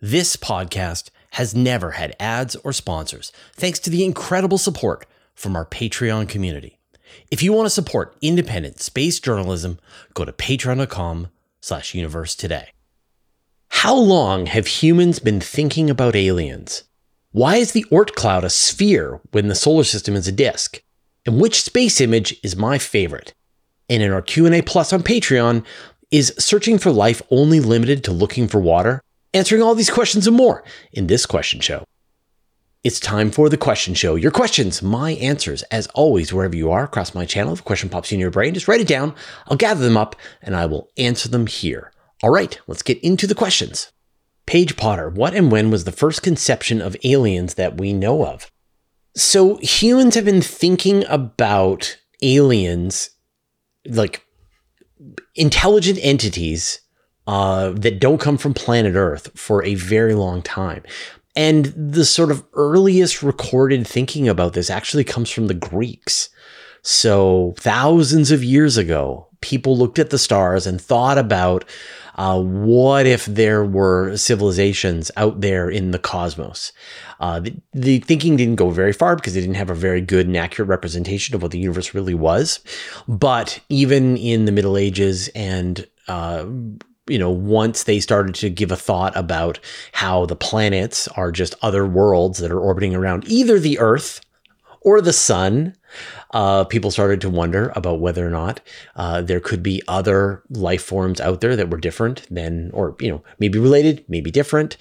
This podcast has never had ads or sponsors, thanks to the incredible support from our Patreon community. If you want to support independent space journalism, go to patreon.com/universe today. How long have humans been thinking about aliens? Why is the Oort cloud a sphere when the solar system is a disk? And which space image is my favorite? And in our Q&A Plus on Patreon, is searching for life only limited to looking for water? Answering all these questions and more in this question show. It's time for the question show. Your questions, my answers. As always, wherever you are across my channel, if a question pops in your brain, just write it down. I'll gather them up and I will answer them here. All right, let's get into the questions. Paige Potter, what and when was the first conception of aliens that we know of? So humans have been thinking about aliens, like intelligent entities that don't come from planet Earth, for a very long time. And the sort of earliest recorded thinking about this actually comes from the Greeks. So thousands of years ago, people looked at the stars and thought about what if there were civilizations out there in the cosmos. The thinking didn't go very far because they didn't have a very good and accurate representation of what the universe really was. But even in the Middle Ages and once they started to give a thought about how the planets are just other worlds that are orbiting around either the Earth or the sun, people started to wonder about whether or not there could be other life forms out there that were different than, or, maybe related, maybe different.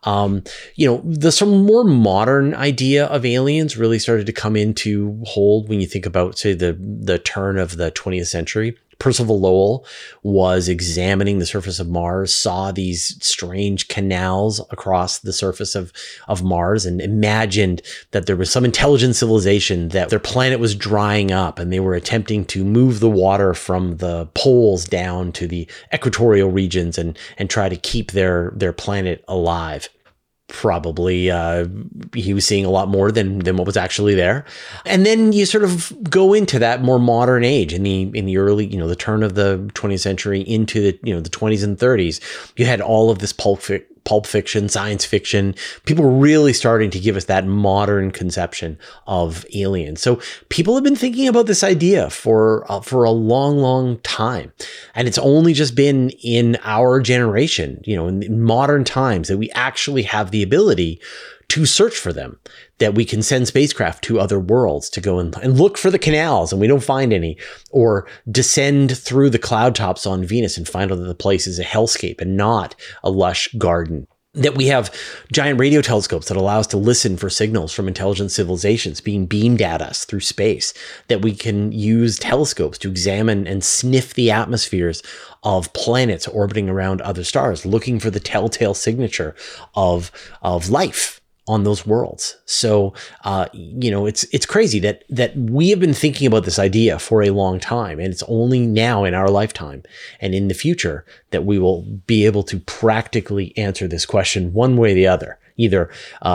Some more modern idea of aliens really started to come into hold when you think about, say, the turn of the 20th century. Percival Lowell was examining the surface of Mars, saw these strange canals across the surface of Mars, and imagined that there was some intelligent civilization, that their planet was drying up and they were attempting to move the water from the poles down to the equatorial regions and try to keep their planet alive. Probably he was seeing a lot more than what was actually there. And then you sort of go into that more modern age in the early, the turn of the 20th century into the 20s and 30s. You had all of this pulp fiction, science fiction. People were really starting to give us that modern conception of aliens. So people have been thinking about this idea for a long, long time. And it's only just been in our generation, in modern times, that we actually have the ability to search for them, that we can send spacecraft to other worlds to go and look for the canals and we don't find any, or descend through the cloud tops on Venus and find out that the place is a hellscape and not a lush garden. That we have giant radio telescopes that allow us to listen for signals from intelligent civilizations being beamed at us through space. That we can use telescopes to examine and sniff the atmospheres of planets orbiting around other stars, looking for the telltale signature of life on those worlds. So, it's crazy that we have been thinking about this idea for a long time, and it's only now in our lifetime and in the future that we will be able to practically answer this question one way or the other. Either,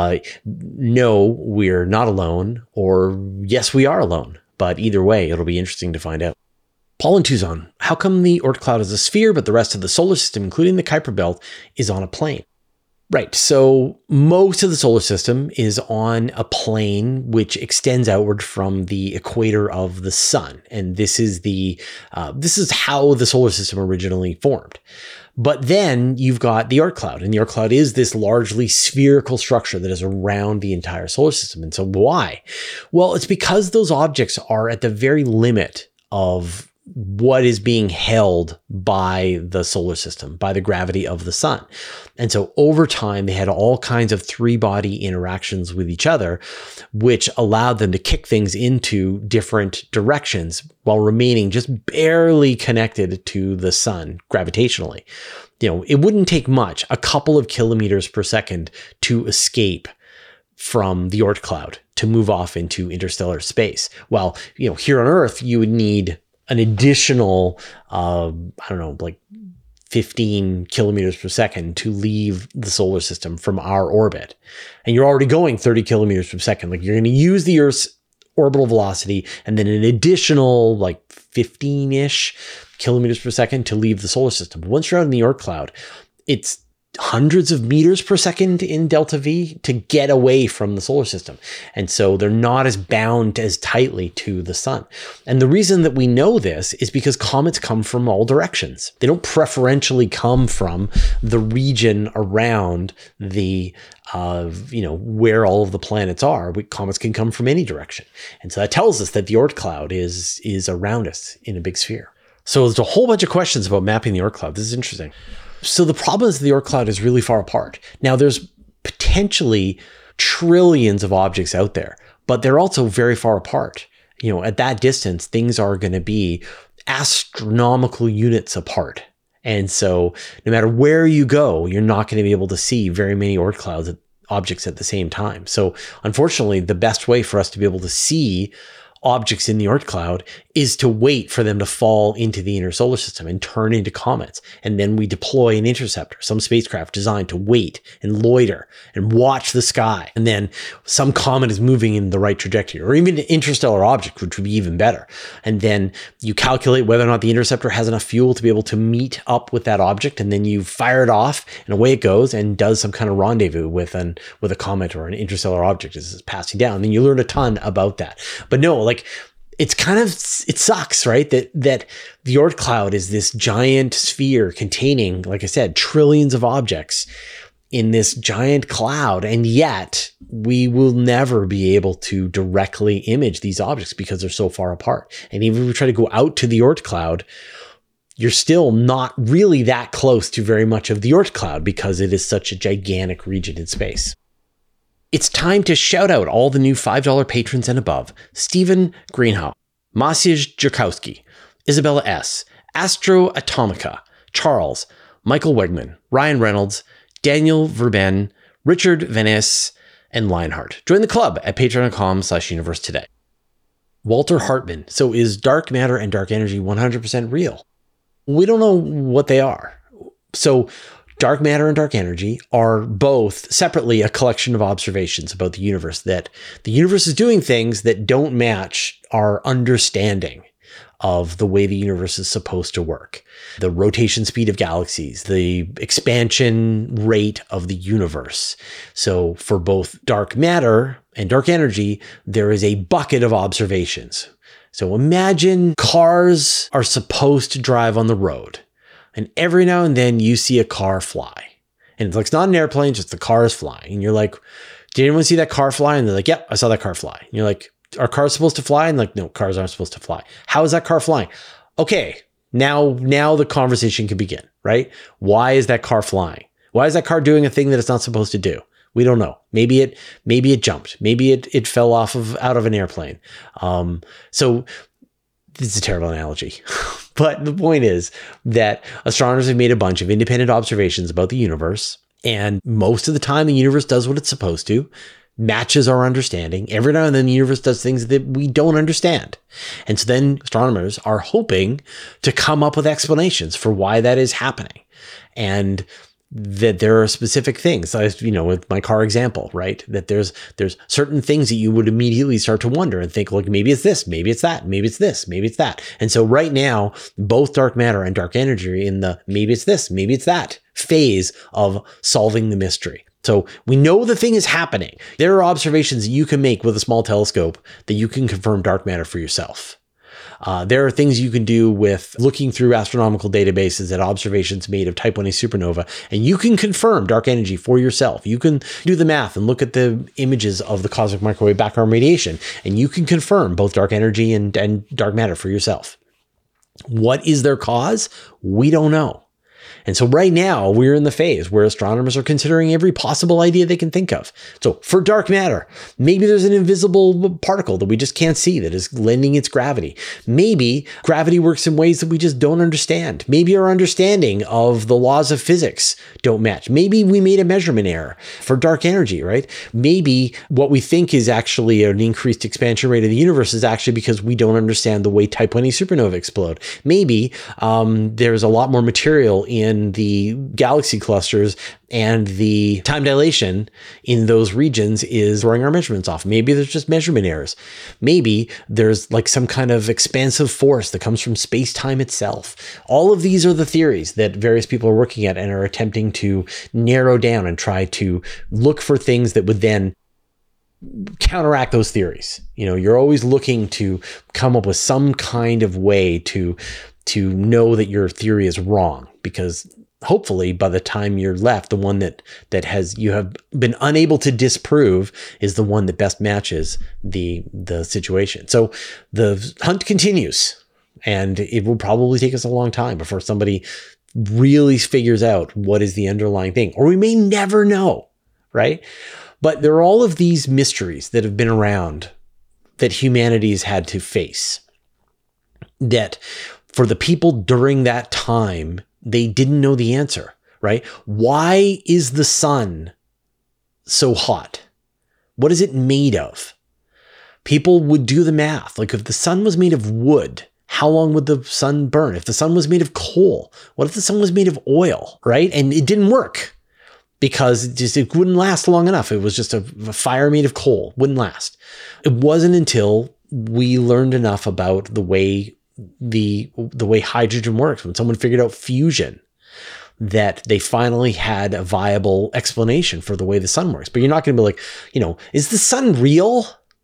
no, we're not alone, or yes, we are alone. But either way, it'll be interesting to find out. Paul in Tucson, how come the Oort cloud is a sphere, but the rest of the solar system, including the Kuiper belt, is on a plane? Right. So most of the solar system is on a plane which extends outward from the equator of the sun. And this is how the solar system originally formed. But then you've got the Oort cloud, and the Oort cloud is this largely spherical structure that is around the entire solar system. And so why? Well, it's because those objects are at the very limit of what is being held by the solar system, by the gravity of the sun. And so over time, they had all kinds of three-body interactions with each other, which allowed them to kick things into different directions while remaining just barely connected to the sun gravitationally. It wouldn't take much, a couple of kilometers per second, to escape from the Oort cloud to move off into interstellar space. While, here on Earth, you would need an additional, 15 kilometers per second to leave the solar system from our orbit. And you're already going 30 kilometers per second. Like, you're going to use the Earth's orbital velocity and then an additional 15-ish kilometers per second to leave the solar system. But once you're out in the Oort cloud, it's hundreds of meters per second in delta V to get away from the solar system. And so they're not as bound as tightly to the sun. And the reason that we know this is because comets come from all directions. They don't preferentially come from the region around the where all of the planets are. Comets can come from any direction. And so that tells us that the Oort cloud is around us in a big sphere. So there's a whole bunch of questions about mapping the Oort cloud. This is interesting. So the problem is the Oort cloud is really far apart. Now there's potentially trillions of objects out there, but they're also very far apart. At that distance, things are going to be astronomical units apart. And so no matter where you go, you're not going to be able to see very many Oort clouds objects at the same time. So unfortunately, the best way for us to be able to see objects in the Oort cloud is to wait for them to fall into the inner solar system and turn into comets. And then we deploy an interceptor, some spacecraft designed to wait and loiter and watch the sky. And then some comet is moving in the right trajectory, or even an interstellar object, which would be even better. And then you calculate whether or not the interceptor has enough fuel to be able to meet up with that object. And then you fire it off and away it goes and does some kind of rendezvous with a comet or an interstellar object as it's passing down. And then you learn a ton about that. But no, it sucks, right? That the Oort cloud is this giant sphere containing, like I said, trillions of objects in this giant cloud. And yet we will never be able to directly image these objects because they're so far apart. And even if we try to go out to the Oort cloud, you're still not really that close to very much of the Oort cloud because it is such a gigantic region in space. It's time to shout out all the new $5 patrons and above: Stephen Greenhow, Maciej Jakowski, Isabella S., Astro Atomica, Charles, Michael Wegman, Ryan Reynolds, Daniel Verben, Richard Venice, and Lionheart. Join the club at patreon.com/universe today. Walter Hartman. So is dark matter and dark energy 100% real? We don't know what they are. So dark matter and dark energy are both separately a collection of observations about the universe, that the universe is doing things that don't match our understanding of the way the universe is supposed to work. The rotation speed of galaxies, the expansion rate of the universe. So for both dark matter and dark energy, there is a bucket of observations. So imagine cars are supposed to drive on the road. And every now and then you see a car fly. And it's like, it's not an airplane, just the car is flying. And you're like, did anyone see that car fly? And they're like, yep, I saw that car fly. And you're like, are cars supposed to fly? And like, no, cars aren't supposed to fly. How is that car flying? Okay, now the conversation can begin, right? Why is that car flying? Why is that car doing a thing that it's not supposed to do? We don't know. Maybe it jumped. Maybe it fell out of an airplane. So this is a terrible analogy. But the point is that astronomers have made a bunch of independent observations about the universe. And most of the time, the universe does what it's supposed to, matches our understanding. Every now and then, the universe does things that we don't understand. And so then astronomers are hoping to come up with explanations for why that is happening. And that there are specific things, with my car example, right? That there's certain things that you would immediately start to wonder and think, like, maybe it's this, maybe it's that, maybe it's this, maybe it's that. And so right now, both dark matter and dark energy are in the maybe it's this, maybe it's that phase of solving the mystery. So we know the thing is happening. There are observations that you can make with a small telescope that you can confirm dark matter for yourself. There are things you can do with looking through astronomical databases at observations made of Type 1a supernova, and you can confirm dark energy for yourself. You can do the math and look at the images of the cosmic microwave background radiation, and you can confirm both dark energy and dark matter for yourself. What is their cause? We don't know. And so right now we're in the phase where astronomers are considering every possible idea they can think of. So for dark matter, maybe there's an invisible particle that we just can't see that is lending its gravity. Maybe gravity works in ways that we just don't understand. Maybe our understanding of the laws of physics don't match. Maybe we made a measurement error for dark energy, right? Maybe what we think is actually an increased expansion rate of the universe is actually because we don't understand the way Type 1a supernova explode. Maybe there's a lot more material in in the galaxy clusters and the time dilation in those regions is throwing our measurements off. Maybe there's just measurement errors. Maybe there's like some kind of expansive force that comes from space-time itself. All of these are the theories that various people are working at and are attempting to narrow down and try to look for things that would then counteract those theories. You're always looking to come up with some kind of way to know that your theory is wrong, because hopefully by the time you're left, the one that you have been unable to disprove is the one that best matches the situation. So the hunt continues, and it will probably take us a long time before somebody really figures out what is the underlying thing, or we may never know, right? But there are all of these mysteries that have been around that humanity's had to face, that for the people during that time, they didn't know the answer, right? Why is the sun so hot? What is it made of? People would do the math. Like, if the sun was made of wood, how long would the sun burn? If the sun was made of coal, what if the sun was made of oil, right? And it didn't work, because it wouldn't last long enough. It was just a fire made of coal, wouldn't last. It wasn't until we learned enough about the way hydrogen works, when someone figured out fusion, that they finally had a viable explanation for the way the sun works. But you're not going to be like, is the sun real?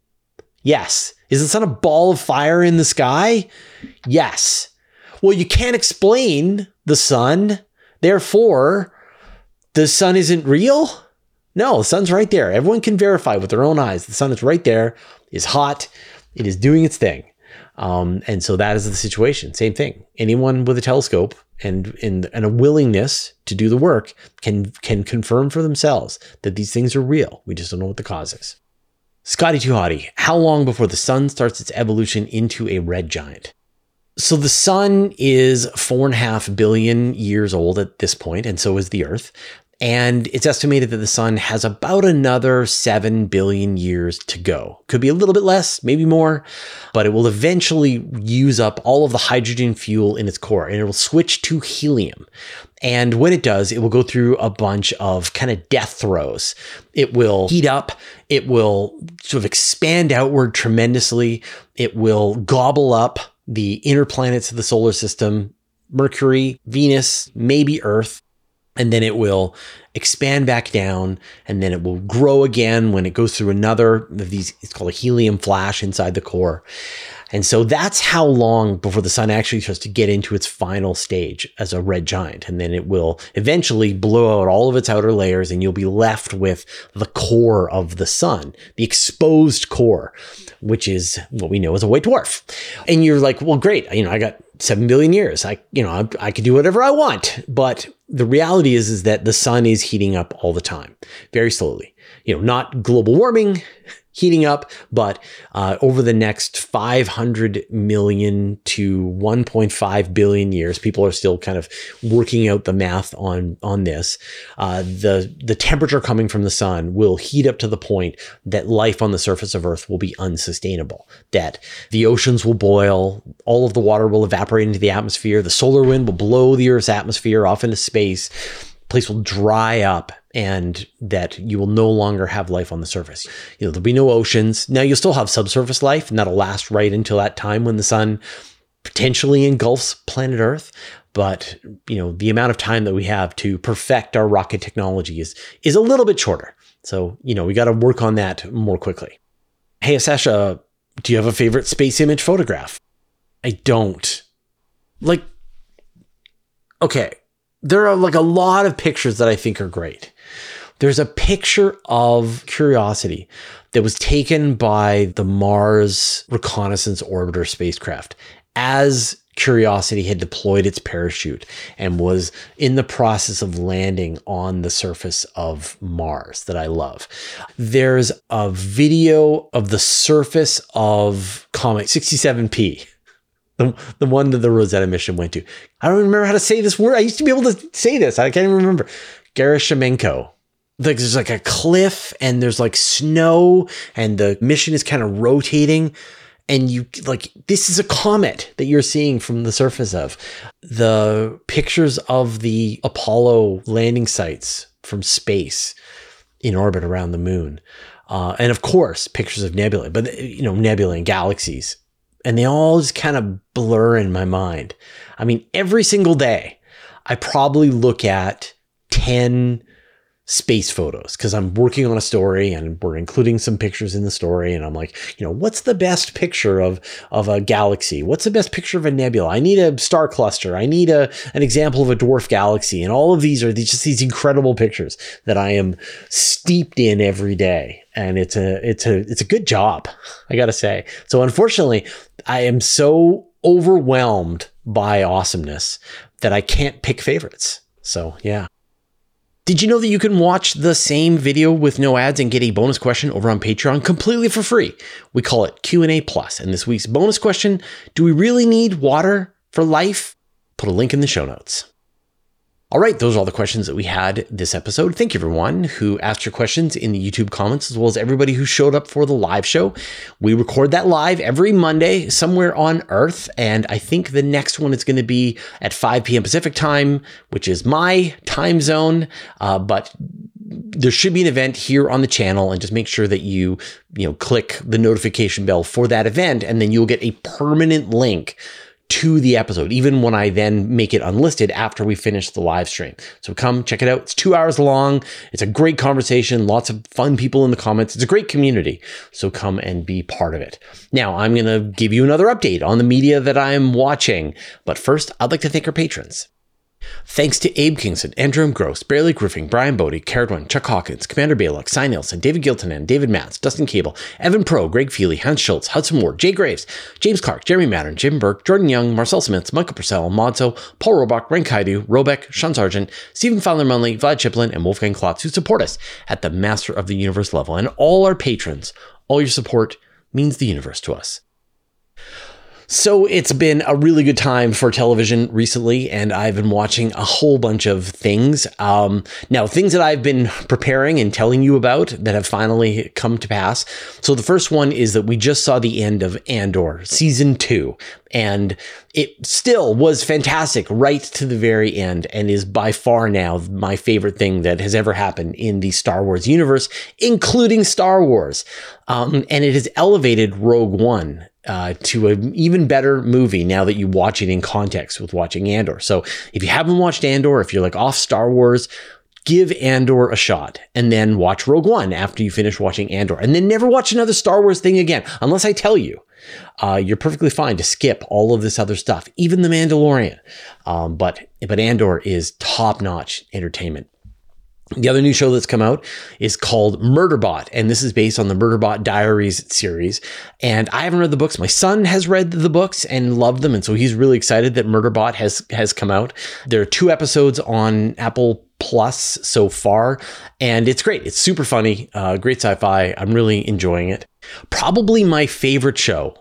Yes. Is the sun a ball of fire in the sky? Yes. Well, you can't explain the sun, therefore the sun isn't real? No, the sun's right there. Everyone can verify with their own eyes. The sun is right there, is hot, it is doing its thing. And so that is the situation. Same thing. Anyone with a telescope and a willingness to do the work can confirm for themselves that these things are real. We just don't know what the cause is. Scotty Too Hottie, how long before the sun starts its evolution into a red giant? So the sun is 4.5 billion years old at this point, and so is the Earth. And it's estimated that the sun has about another 7 billion years to go. Could be a little bit less, maybe more, but it will eventually use up all of the hydrogen fuel in its core, and it will switch to helium. And when it does, it will go through a bunch of kind of death throes. It will heat up. It will sort of expand outward tremendously. It will gobble up the inner planets of the solar system, Mercury, Venus, maybe Earth. And then it will expand back down, and then it will grow again when it goes through another of these. It's called a helium flash inside the core. And so that's how long before the sun actually starts to get into its final stage as a red giant. And then it will eventually blow out all of its outer layers, and you'll be left with the core of the sun, the exposed core, which is what we know as a white dwarf. And you're like, well, great. I got 7 billion years. I could do whatever I want. But the reality is that the sun is heating up all the time, very slowly. Not global warming heating up, but over the next 500 million to 1.5 billion years, people are still kind of working out the math on this. The temperature coming from the sun will heat up to the point that life on the surface of Earth will be unsustainable, that the oceans will boil, all of the water will evaporate into the atmosphere, the solar wind will blow the Earth's atmosphere off into space, place will dry up, and that you will no longer have life on the surface. There'll be no oceans. Now, you'll still have subsurface life, and that'll last right until that time when the sun potentially engulfs planet Earth. But, the amount of time that we have to perfect our rocket technology is a little bit shorter. So, we got to work on that more quickly. Hey, Sasha, do you have a favorite space image photograph? I don't. Okay. There are a lot of pictures that I think are great. There's a picture of Curiosity that was taken by the Mars Reconnaissance Orbiter spacecraft as Curiosity had deployed its parachute and was in the process of landing on the surface of Mars that I love. There's a video of the surface of Comet 67P. The one that the Rosetta mission went to. I don't remember how to say this word. I used to be able to say this. I can't even remember. Gerasimenko. There's a cliff, and there's snow, and the mission is kind of rotating. And you like, this is a comet that you're seeing from the surface of. The pictures of the Apollo landing sites from space in orbit around the moon. And of course, pictures of nebulae, but nebulae and galaxies. And they all just kind of blur in my mind. I mean, every single day, I probably look at 10 space photos because I'm working on a story and we're including some pictures in the story. And I'm like, what's the best picture of a galaxy? What's the best picture of a nebula? I need a star cluster. I need an example of a dwarf galaxy. And all of these are just these incredible pictures that I am steeped in every day. And it's a good job, I gotta say. So unfortunately, I am so overwhelmed by awesomeness that I can't pick favorites. So yeah. Did you know that you can watch the same video with no ads and get a bonus question over on Patreon completely for free? We call it Q&A Plus. And this week's bonus question, do we really need water for life? Put a link in the show notes. All right, those are all the questions that we had this episode. Thank you, everyone who asked your questions in the YouTube comments, as well as everybody who showed up for the live show. We record that live every Monday somewhere on Earth, and I think the next one is going to be at 5 p.m. Pacific time, which is my time zone, but there should be an event here on the channel, and just make sure that you click the notification bell for that event, and then you'll get a permanent link to the episode, even when I then make it unlisted after we finish the live stream. So come check it out. It's 2 hours long. It's a great conversation. Lots of fun people in the comments. It's a great community. So come and be part of it. Now, I'm going to give you another update on the media that I'm watching. But first, I'd like to thank our patrons. Thanks to Abe Kingston, Andrew Gross, Barely Griffing, Brian Bodie, Caradwin, Chuck Hawkins, Commander Balak, Cy Nelson, David Giltonen, David Matz, Dustin Cable, Evan Pro, Greg Feely, Hans Schultz, Hudson Ward, Jay Graves, James Clark, Jeremy Mattern, Jim Burke, Jordan Young, Marcel Smith, Michael Purcell, Modso, Paul Robach, Ren Kaidu, Robeck, Sean Sargent, Stephen Fowler-Munley, Vlad Chiplin, and Wolfgang Klotz, who support us at the Master of the Universe level. And all our patrons, all your support means the universe to us. So it's been a really good time for television recently, and I've been watching a whole bunch of things. Now, things that I've been preparing and telling you about that have finally come to pass. So the first one is that we just saw the end of Andor season 2, and it still was fantastic right to the very end, and is by far now my favorite thing that has ever happened in the Star Wars universe, including Star Wars. And it has elevated Rogue One to an even better movie now that you watch it in context with watching Andor. So if you haven't watched Andor, if you're like off Star Wars, give Andor a shot and then watch Rogue One after you finish watching Andor, and then never watch another Star Wars thing again, unless I tell you. You're perfectly fine to skip all of this other stuff, even The Mandalorian. But Andor is top-notch entertainment. The other new show that's come out is called Murderbot, and this is based on the Murderbot Diaries series. And I haven't read the books. My son has read the books and loved them, and so he's really excited that Murderbot has come out. There are 2 episodes on Apple Plus so far, and it's great. It's super funny, great sci-fi. I'm really enjoying it. Probably my favorite show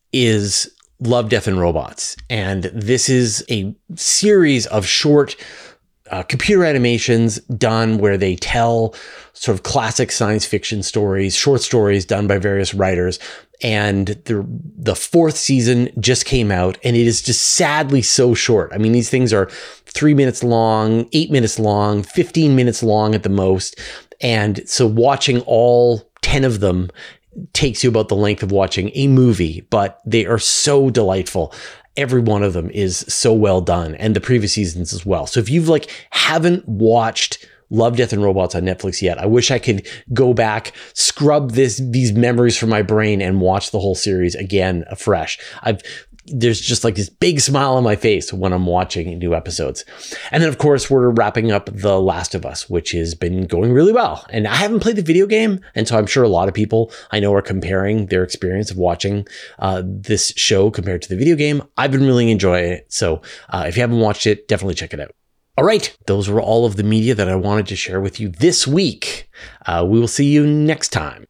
is Love, Death, and Robots, and this is a series of short computer animations done where they tell sort of classic science fiction stories, short stories done by various writers. And the 4th season just came out, and it is just sadly so short. I mean, these things are 3 minutes long, 8 minutes long, 15 minutes long at the most. And so watching all 10 of them takes you about the length of watching a movie, but they are so delightful. Every one of them is so well done, and the previous seasons as well. So if you've haven't watched Love, Death, and Robots on Netflix yet, I wish I could go back, scrub these memories from my brain, and watch the whole series again afresh. There's just this big smile on my face when I'm watching new episodes. And then, of course, we're wrapping up The Last of Us, which has been going really well. And I haven't played the video game, and so I'm sure a lot of people I know are comparing their experience of watching this show compared to the video game. I've been really enjoying it. So if you haven't watched it, definitely check it out. All right, those were all of the media that I wanted to share with you this week. We will see you next time.